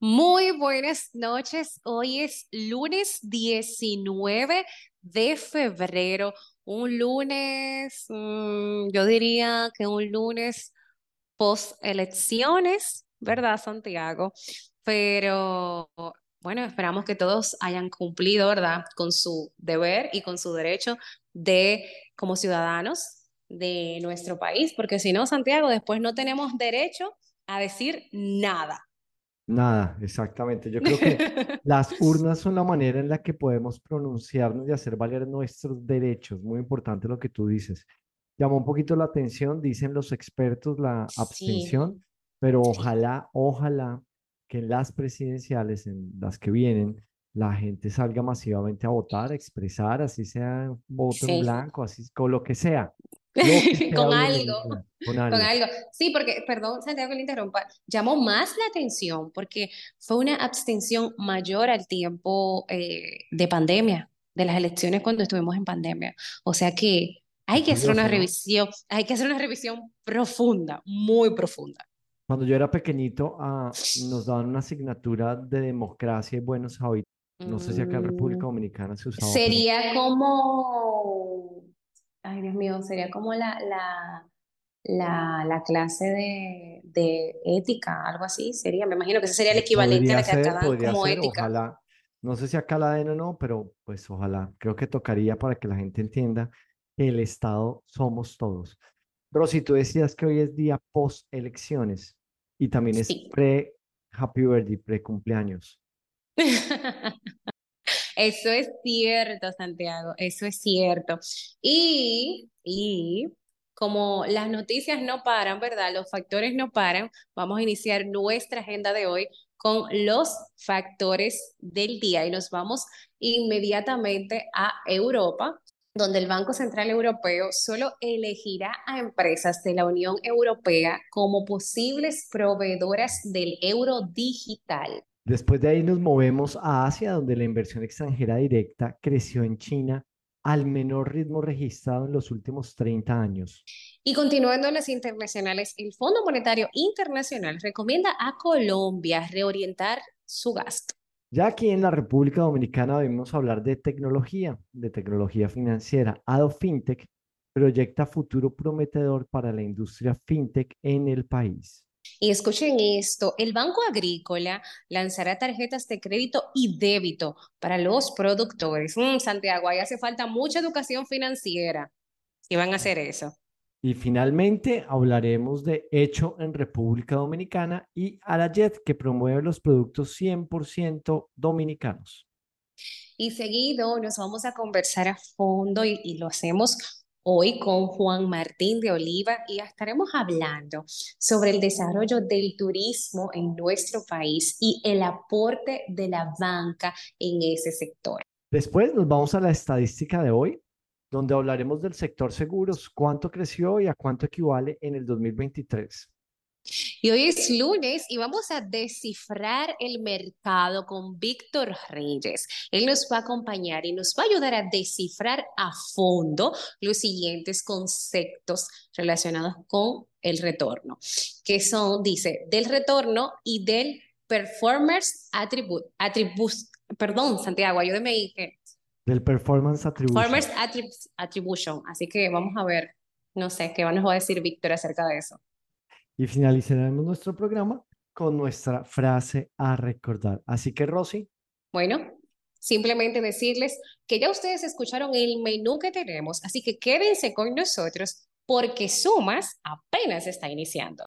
Muy buenas noches. Hoy es lunes 19 de febrero. Un lunes, yo diría que un lunes post elecciones, ¿verdad, Santiago? Pero bueno, esperamos que todos hayan cumplido, ¿verdad?, con su deber y con su derecho de, como ciudadanos de nuestro país, porque si no, Santiago, después no tenemos derecho a decir nada. Nada, exactamente. Yo creo que las urnas son la manera en la que podemos pronunciarnos y hacer valer nuestros derechos. Muy importante lo que tú dices. Llamó un poquito la atención, dicen los expertos, la Sí, abstención, pero sí, ojalá que en las presidenciales, en las que vienen, la gente salga masivamente a votar, a expresar, así sea voto en sí. blanco, así con lo que sea, lo que sea, Con bienvenido algo, sea, con con algo. algo. Sí, porque, perdón, Santiago, que le interrumpa, llamó más la atención porque fue una abstención mayor al tiempo de pandemia, de las elecciones cuando estuvimos en pandemia. O sea que Qué hay que hacer una curioso, ¿no? revisión, hay que hacer una revisión profunda, muy profunda. Cuando yo era pequeñito, nos daban una asignatura de democracia y buenos hábitos. No sé si acá en República Mm, Dominicana se usaba, pero sería como, ay Dios mío, sería como la clase de ética, algo así sería. Me imagino que ese sería el equivalente a la que acá dan podría como ser, ética. ojalá. No sé si acá la den o no, pero pues ojalá. Creo que tocaría para que la gente entienda que el Estado somos todos. Rosy, tú decías que hoy es día post elecciones y también es Sí. pre-Happy Birthday, pre-cumpleaños. Eso es cierto, Santiago, eso es cierto. Y como las noticias no paran, ¿verdad? Los factores no paran, vamos a iniciar nuestra agenda de hoy con los factores del día y nos vamos inmediatamente a Europa, donde el Banco Central Europeo solo elegirá a empresas de la Unión Europea como posibles proveedoras del euro digital. Después de ahí nos movemos a Asia, donde la inversión extranjera directa creció en China al menor ritmo registrado en los últimos 30 años. Y continuando en las internacionales, el Fondo Monetario Internacional recomienda a Colombia reorientar su gasto. Ya aquí en la República Dominicana debemos hablar de tecnología financiera. Ado Fintech proyecta futuro prometedor para la industria fintech en el país. Y escuchen esto, el Banco Agrícola lanzará tarjetas de crédito y débito para los productores. Santiago, ahí hace falta mucha educación financiera si van a hacer eso. Y finalmente hablaremos de Hecho en República Dominicana y Arayet, que promueve los productos 100% dominicanos. Y seguido nos vamos a conversar a fondo y lo hacemos hoy con Juan Martín de Oliva y estaremos hablando sobre el desarrollo del turismo en nuestro país y el aporte de la banca en ese sector. Después nos vamos a la estadística de hoy, donde hablaremos del sector seguros, cuánto creció y a cuánto equivale en el 2023. Y hoy es lunes y vamos a descifrar el mercado con Víctor Reyes. Él nos va a acompañar y nos va a ayudar a descifrar a fondo los siguientes conceptos relacionados con el retorno, que son, dice, del retorno y del performance perdón, Santiago, ayúdeme ahí, que Del Performance Attribution. attribution. Así que vamos a ver, no sé, qué nos va a decir Víctor acerca de eso. Y finalizaremos nuestro programa con nuestra frase a recordar. Así que, Rosy, Bueno, simplemente decirles que ya ustedes escucharon el menú que tenemos, así que quédense con nosotros porque Sumas apenas está iniciando.